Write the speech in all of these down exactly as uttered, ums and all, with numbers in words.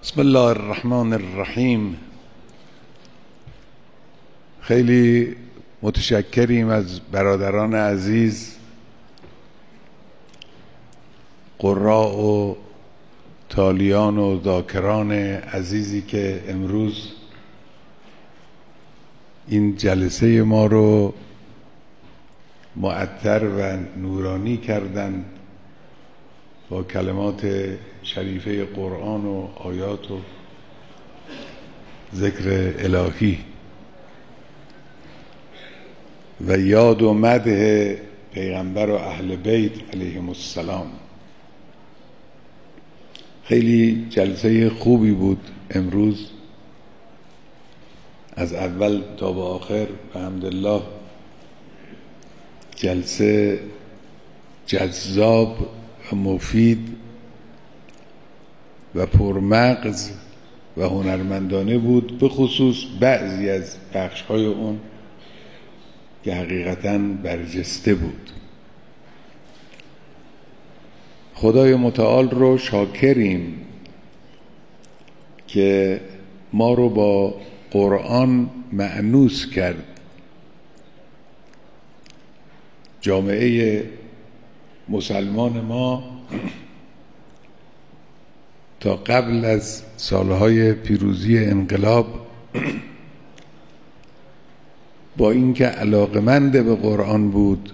بسم الله الرحمن الرحیم. خیلی متشکریم از برادران عزیز، قراء و تالیان و ذاکران عزیزی که امروز این جلسه ما رو معطر و نورانی کردند با کلمات شریفه قرآن و آیات و ذکر الهی و یاد و مدح پیغمبر و اهل بیت علیهم السلام. خیلی جلسه خوبی بود امروز، از اول تا به آخر بحمدالله جلسه جذاب و مفید و پرمغز و هنرمندانه بود، به خصوص بعضی از بخش‌های اون که حقیقتاً برجسته بود. خدای متعال رو شاکریم که ما رو با قرآن مأنوس کرد. جامعه مسلمان ما تا قبل از سالهای پیروزی انقلاب با اینکه علاقمند به قرآن بود،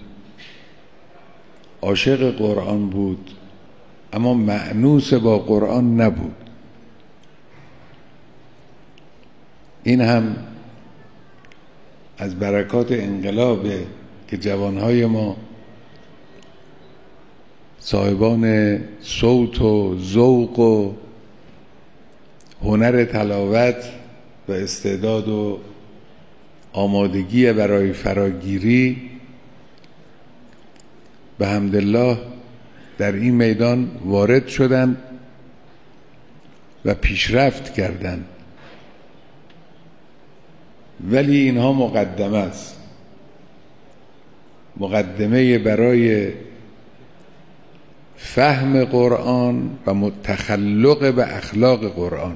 عاشق قرآن بود، اما مأنوس با قرآن نبود. این هم از برکات انقلابه که جوانهای ما صاحبان صوت و ذوق و هنر تلاوت و استعداد و آمادگی برای فراگیری به حمدالله در این میدان وارد شدند و پیشرفت کردند. ولی اینها مقدمه است، مقدمه برای فهم قرآن و متخلق به اخلاق قرآن.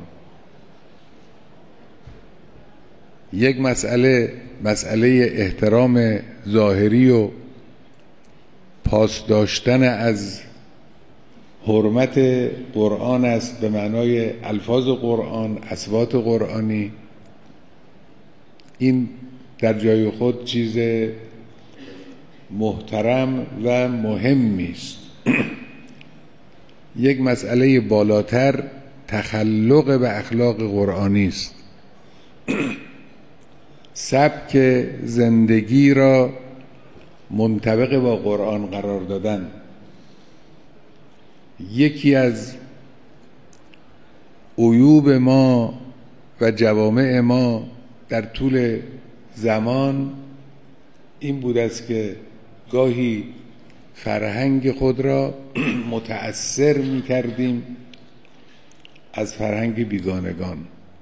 یک مسئله مسئله احترام ظاهری و پاس داشتن از حرمت قرآن است، به معنای الفاظ قرآن، اصوات قرآنی. این در جای خود چیز محترم و مهمی است. یک مسئله بالاتر تخلق به اخلاق قرآنی است. سبک زندگی را منطبق با قرآن قرار دادن. یکی از عیوب ما و جوامع ما در طول زمان این بود است که گاهی فرهنگ خود را متأثر می کردیم از فرهنگ بیگانگان.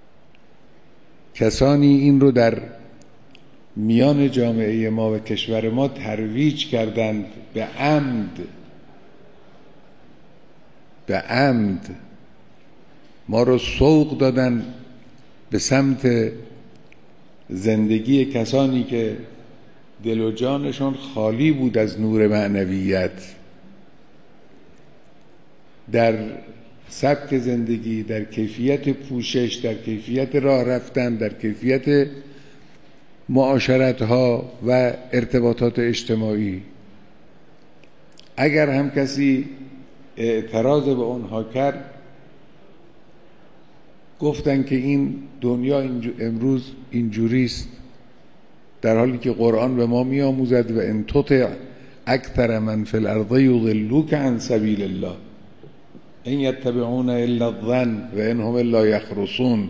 کسانی این رو در میان جامعه ما و کشور ما ترویج کردند به عمد به عمد ما رو سوق دادن به سمت زندگی کسانی که دل و جانشان خالی بود از نور معنویت در سبک زندگی، در کیفیت پوشش، در کیفیت راه رفتن، در کیفیت معاشرت‌ها و ارتباطات اجتماعی. اگر هم کسی اعتراض به اونها کرد، گفتن که این دنیا امروز اینجوری است، در حالی که قرآن به ما می آموزد و ان تطع اکثر من فی الارض یضلوک عن سبیل الله ان یتبعون الا الظن و ان هم الا یخرصون.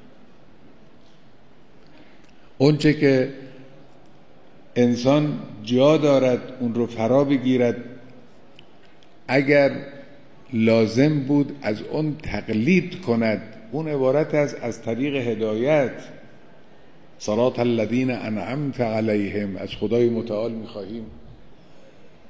اونچه که انسان جا دارد اون رو فرا بگیرد، اگر لازم بود از اون تقلید کند، اون عبارت است از طریق هدایت. صراط الذین انعمت علیهم، از خدای متعال می‌خواهیم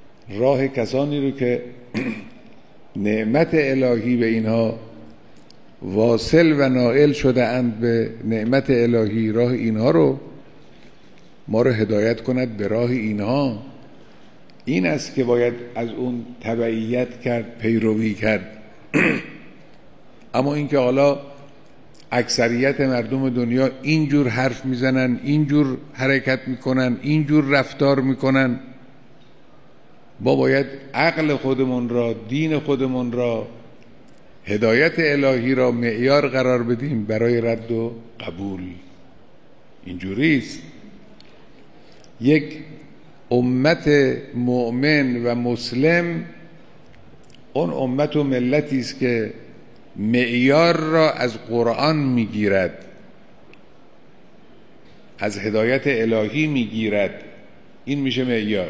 راه کسانی رو که نعمت الهی به اینها واصل و نائل شده اند به نعمت الهی، راه اینها رو ما رو هدایت کند به راه اینها. این است که باید از اون تبعیت کرد، پیروی کرد. اما اینکه حالا اکثریت مردم دنیا اینجور حرف میزنن، اینجور حرکت میکنن، اینجور رفتار میکنن، ما باید عقل خودمون را، دین خودمون را، هدایت الهی را معیار قرار بدیم برای رد و قبول. اینجوری است. یک امت مؤمن و مسلم اون امت و ملتی است که معیار را از قرآن میگیرد، از هدایت الهی میگیرد. این میشه معیار.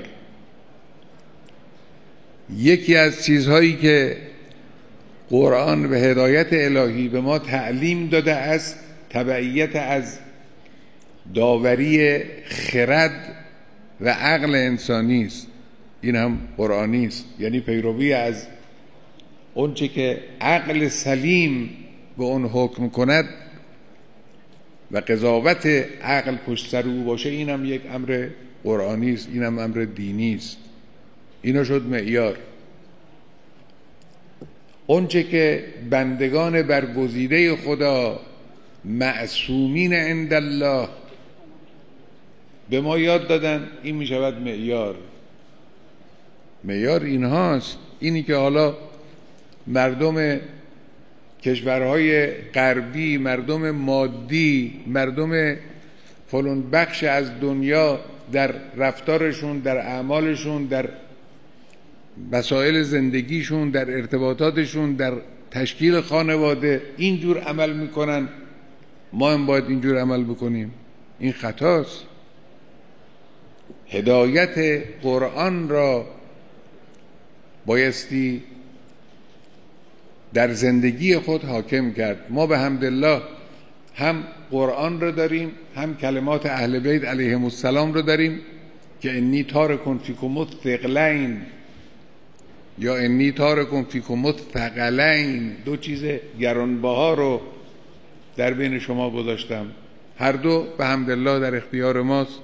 یکی از چیزهایی که قرآن و هدایت الهی به ما تعلیم داده است تبعیت از داوری خرد و عقل انسانی است. این هم قرآنی است، یعنی پیروی از اون چه که عقل سلیم به اون حکم کند و قضاوت عقل پشت سر او باشه. این هم یک امر قرآنی است، این هم امر دینی است. اینا شد معیار. اون چه که بندگان برگزیده خدا معصومین عند الله به ما یاد دادن، این می شود معیار. معیار اینهاست. اینی که حالا مردم کشورهای غربی، مردم مادی، مردم فلان بخش از دنیا در رفتارشون، در اعمالشون، در مسائل زندگیشون، در ارتباطاتشون، در تشکیل خانواده اینجور عمل میکنن، ما هم باید اینجور عمل بکنیم. این خطاست. هدایت قرآن را بایستی در زندگی خود حاکم کرد. ما به حمدالله هم قرآن رو داریم، هم کلمات اهل بیت علیهم السلام رو داریم که انی تارکم فیکم الثقلین یا انی تارکم فیکم الثقلین، دو چیز گرانبها رو در بین شما گذاشتم. هر دو به حمدالله در اختیار ماست.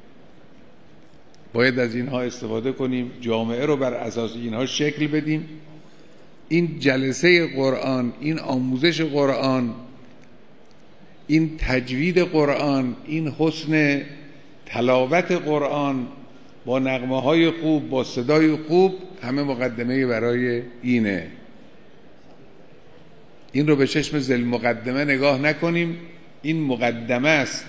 باید از اینها استفاده کنیم، جامعه رو بر اساس اینها شکل بدیم. این جلسه قرآن، این آموزش قرآن، این تجوید قرآن، این حسن تلاوت قرآن با نغمه های خوب، با صدای خوب، همه مقدمه برای اینه. این رو به چشم ذل مقدمه نگاه نکنیم، این مقدمه است.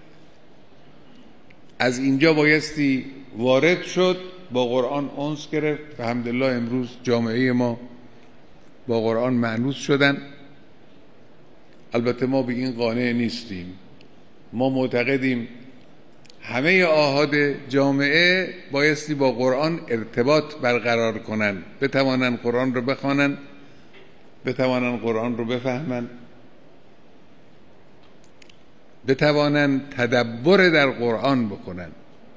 از اینجا بایستی وارد شد، با قرآن انس گرفت. الحمدلله امروز جامعه ما با قرآن مانوس شدن. البته ما به این قانع نیستیم. ما معتقدیم همه آحاد جامعه بایستی با قرآن ارتباط برقرار کنند، بتوانند قرآن رو بخوانند، بتوانند قرآن رو بفهمند، بتوانند تدبر در قرآن بکنند.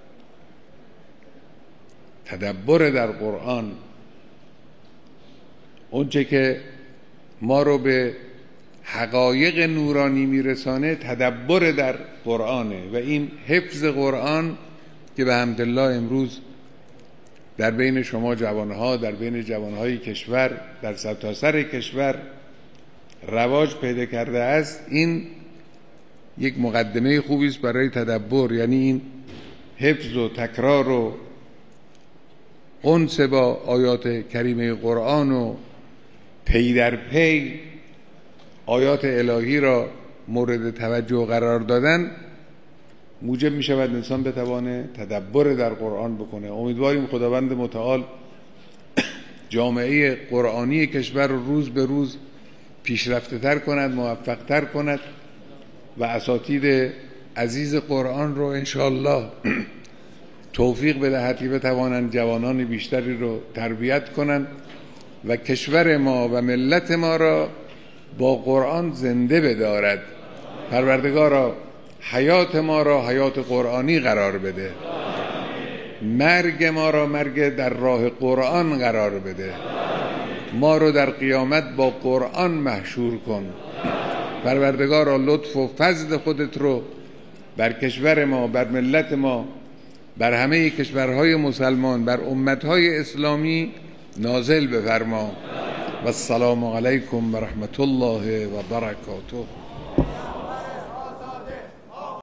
تدبر در قرآن اونچه که ما رو به حقایق نورانی میرسانه تدبر در قرآنه. و این حفظ قرآن که به حمدالله امروز در بین شما جوانها، در بین جوانهای کشور، در سرتاسر کشور رواج پیدا کرده است، این یک مقدمه خوبی است برای تدبر. یعنی این حفظ و تکرار و انس با آیات کریمه قرآن و پی در پی آیات الهی را مورد توجه قرار دادن موجب می شود انسان بتوانه تدبر در قرآن بکنه. امیدواریم خداوند متعال جامعه قرآنی کشور رو روز به روز پیشرفته تر کند، موفق تر کند و اساتید عزیز قرآن رو انشاءالله توفیق بدهد که بتوانند جوانان بیشتری رو تربیت کنند و کشور ما و ملت ما را با قرآن زنده بدارد. پروردگارا حیات ما را حیات قرآنی قرار بده، مرگ ما را مرگ در راه قرآن قرار بده، ما رو در قیامت با قرآن محشور کن. پروردگارا لطف و فضل خودت رو بر کشور ما، بر ملت ما، بر همه کشورهای مسلمان، بر امتهای اسلامی نازل بفرما. و السلام علیکم و رحمت الله و برکاته.